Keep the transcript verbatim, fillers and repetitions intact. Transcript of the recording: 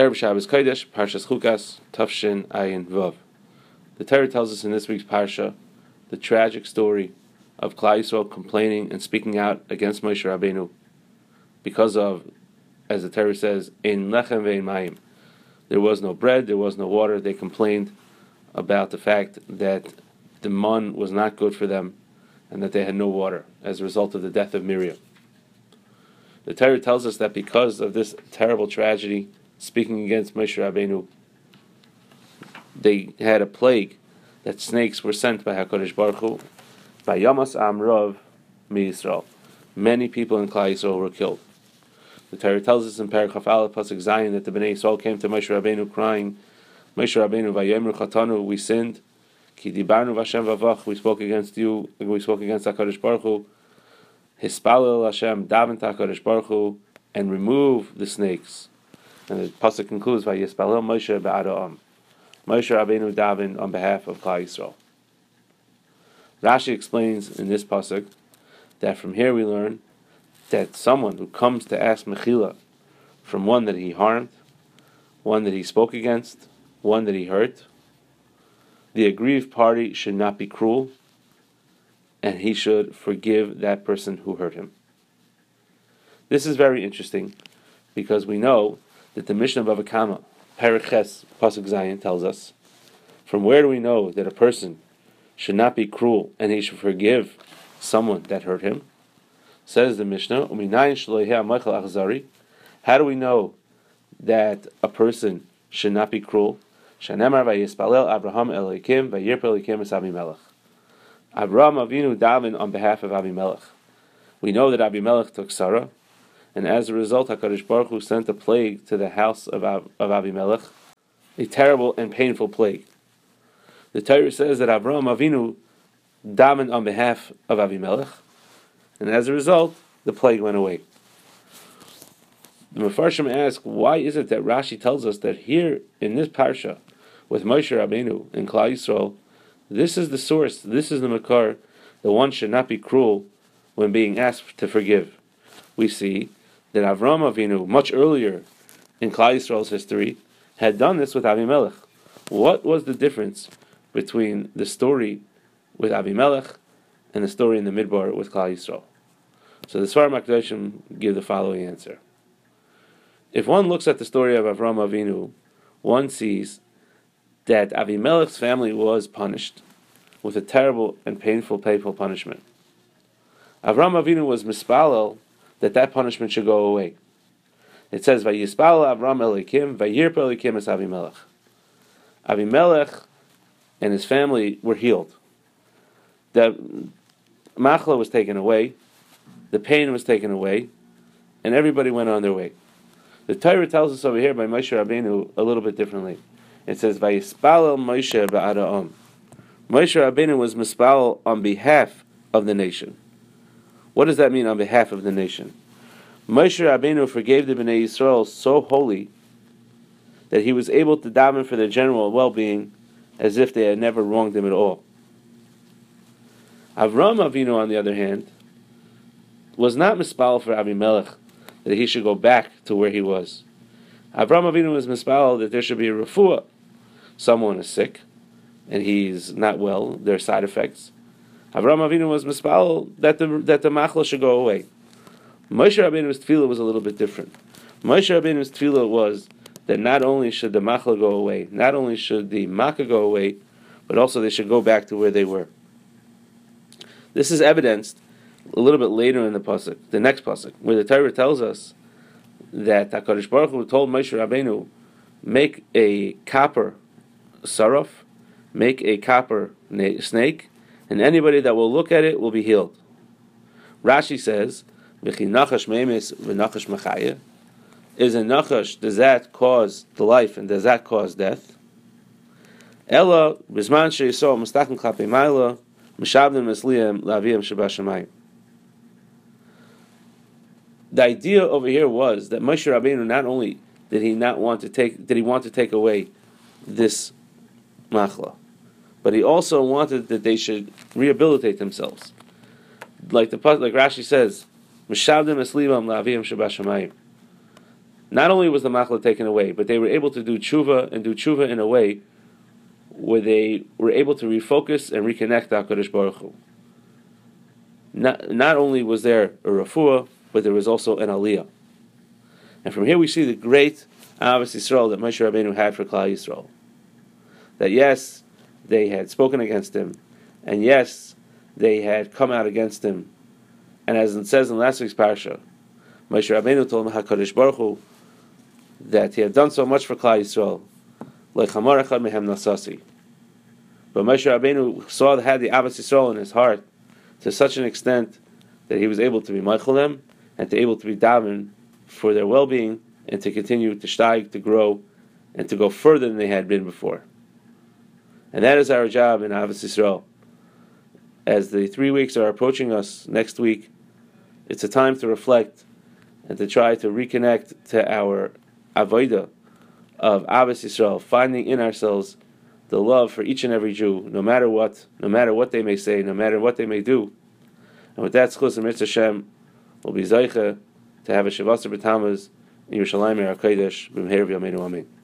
Erev Shabbos Kodesh, Parshas Chukas, Tafshin Ayin Vav. The Torah tells us in this week's Parsha the tragic story of Klal Yisrael complaining and speaking out against Moshe Rabbeinu because of, as the Torah says, in lechem ve'in mayim. There was no bread, there was no water. They complained about the fact that the man was not good for them and that they had no water as a result of the death of Miriam. The Torah tells us that because of this terrible tragedy, speaking against Moshe Rabbeinu, they had a plague that snakes were sent by HaKadosh Baruch Hu, by Yamas Amrav Mi Yisrael. Many people in Klal Yisrael were killed. The Torah tells us in Paragraph Aleph Pasuk Zayin that the Bnei Yisrael came to Moshe Rabbeinu crying, Moshe Rabbeinu Vayomer Chatanu, we sinned, Ki Dibarnu Vashem Vavach, we spoke against you, we spoke against HaKadosh Baruch Hu, Hispalel Hashem, daven to HaKadosh Baruch Hu, and remove the snakes. And the pasuk concludes, Vayispalel Moshe ba'adam. Moshe Rabbeinu daven on behalf of Klal Yisrael. Rashi explains in this pasuk that from here we learn that someone who comes to ask mechila from one that he harmed, one that he spoke against, one that he hurt, the aggrieved party should not be cruel, and he should forgive that person who hurt him. This is very interesting because we know that the Mishnah Bava Kama, Perek Ches, Pasuk Zayin, tells us, from where do we know that a person should not be cruel and he should forgive someone that hurt him? Says the Mishnah, how do we know that a person should not be cruel? Shanemar vayispalel Abraham Elokim vayirpe Elokim es Avimelech. Abraham Avinu daven on behalf of Avimelech. We know that Avimelech took Sarah, and as a result, HaKadosh Baruch Hu sent a plague to the house of, Av- of Avimelech, a terrible and painful plague. The Torah says that Abraham Avinu davened on behalf of Avimelech, and as a result, the plague went away. The Mefarshim ask, why is it that Rashi tells us that here in this parsha, with Moshe Rabbeinu and Klal Yisrael, this is the source, this is the makar, that one should not be cruel when being asked to forgive. We see that Avraham Avinu, much earlier in Klal Yisrael's history, had done this with Avimelech. What was the difference between the story with Avimelech and the story in the Midbar with Klal Yisrael? So the Sfarim HaKadoshim give the following answer. If one looks at the story of Avraham Avinu, one sees that Avimelech's family was punished with a terrible and painful, painful punishment. Avraham Avinu was mispalel that that punishment should go away. It says, Vayispalel Avraham Elokim, Vayirpe Elokim es Avimelech. Avimelech and his family were healed. The machla was taken away, the pain was taken away, and everybody went on their way. The Torah tells us over here by Moshe Rabbeinu a little bit differently. It says, Vayispalel Moshe ba'adam. Moshe Rabbeinu was mispalel on behalf of the nation. What does that mean, on behalf of the nation? Moshe Rabbeinu forgave the Bnei Yisrael so wholly that he was able to daven for their general well-being as if they had never wronged him at all. Avraham Avinu, on the other hand, was not mispalel for Avimelech that he should go back to where he was. Avraham Avinu was mispalel that there should be a refuah. Someone is sick and he's not well, there are side effects. Avraham Avinu was mispalel that the that the machla should go away. Moshe Rabbeinu's tefillah was a little bit different. Moshe Rabbeinu's tefillah was that not only should the machla go away, not only should the makkah go away, but also they should go back to where they were. This is evidenced a little bit later in the pasuk, the next pasuk, where the Torah tells us that HaKadosh Baruch Hu told Moshe Rabbeinu, make a copper saraf, make a copper na- snake, and anybody that will look at it will be healed. Rashi says, "V'chi nachash meimes v'nachash machaya." Is a nachash, does that cause the life and does that cause death? Ella b'zman she'yisrael mustachim klapei ma'ala mishavdim esliyam la'aviyam shebashamayim. The idea over here was that Moshe Rabbeinu not only did he not want to take, did he want to take away this machla, but he also wanted that they should rehabilitate themselves. Like the like Rashi says, Mishavdim eslivam la'aviyam shebashamayim. not only was the machla taken away, but they were able to do tshuva and do tshuva in a way where they were able to refocus and reconnect to HaKadosh Baruch Hu. Not, not only was there a refuah, but there was also an aliyah. And from here we see the great Ahavas Yisrael that Moshe Rabbeinu had for Klal Yisrael. That yes, they had spoken against him, and yes, they had come out against him. And as it says in last week's parsha, Moshe Rabbeinu told HaKadosh Baruch Hu that he had done so much for Klal Yisrael, like Chamar Echad Mehem Nasasi. But Moshe Rabbeinu saw that had the Ahavas Yisrael in his heart to such an extent that he was able to be Meichel them and to able to be daven for their well-being and to continue to steig, to grow, and to go further than they had been before. And that is our job in Ahavas Yisrael. As the three weeks are approaching us next week, it's a time to reflect and to try to reconnect to our avodah of Ahavas Yisrael, finding in ourselves the love for each and every Jew, no matter what, no matter what they may say, no matter what they may do. And with that, Tzchus and Mitzvah Hashem will be Zaycha to have a Shavasar B'Tamuz in Yerushalayim HaKodesh b'mheir v'yameinu amen.